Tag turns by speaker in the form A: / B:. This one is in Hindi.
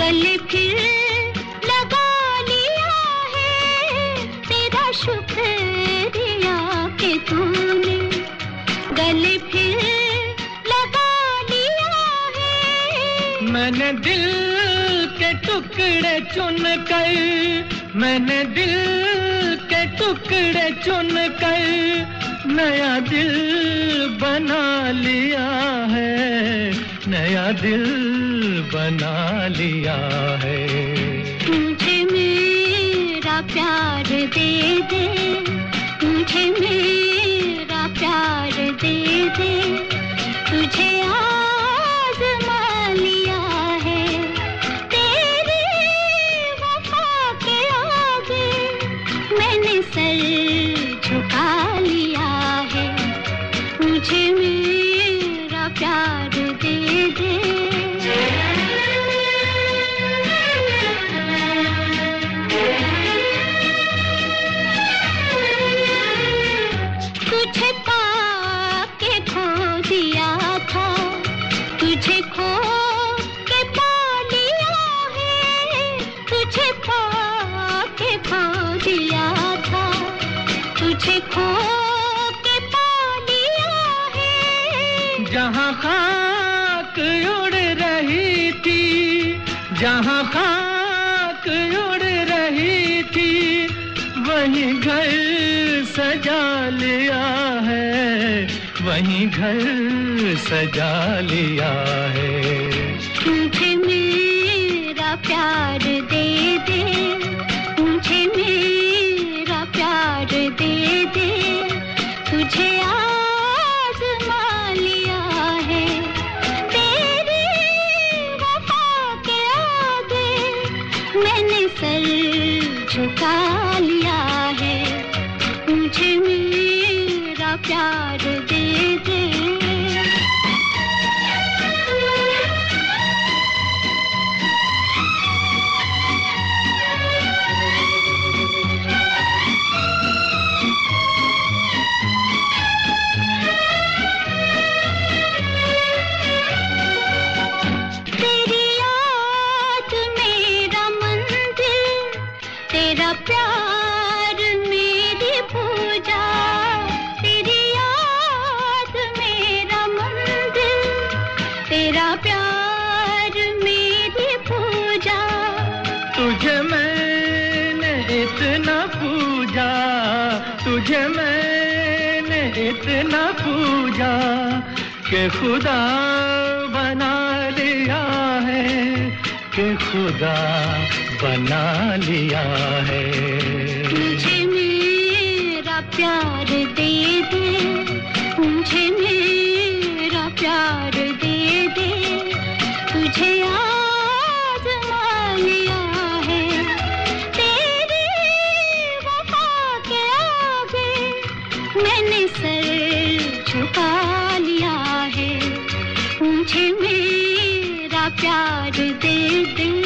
A: गले फिर लगा लिया है तेरा शुक्रिया कि तूने गले फिर लगा लिया है।
B: मैंने दिल के टुकड़े चुन कर, मैंने दिल के टुकड़े चुन कर नया दिल बना लिया है, नया दिल बना लिया है।
A: मुझे मेरा प्यार दे दे, मुझे मेरा प्यार दे दे, तुझे आज़मा लिया है तेरी वफा के आगे मैंने सर झुका लिया है। मुझे मेरा प्यार दे दे। तुझे पाके खो दिया था, तुझे खो के पा लिया है, तुझे पाके खो दिया था, तुझे खो के पा लिया है।
B: जहाँ खाक उड़ रही थी, जहाँ खाक उड़ रही थी वहीं घर सजा लिया है, वहीं घर सजा लिया है।
A: मुझे मेरा प्यार दे दे, मुझे मेरा प्यार दे दे, तुझे आज़मा लिया है तेरी वफा के आगे मैंने सर झुका लिया है। मुझे मेरा प्यार दे दे। तेरी याद मेरा मंदिर, तेरा प्यार मेरी पूजा, तेरी याद मेरा मंदिर, तेरा प्यार मेरी पूजा।
B: तुझे मैंने इतना पूजा, तुझे मैंने इतना पूजा कि खुदा बना लिया है, कि खुदा बना लिया है।
A: मुझे मेरा प्यार दे दे, मुझे मेरा प्यार दे दे, तुझे आज़मा लिया है तेरी वफा के आगे मैंने सर झुका लिया है। मुझे मेरा प्यार दे दे।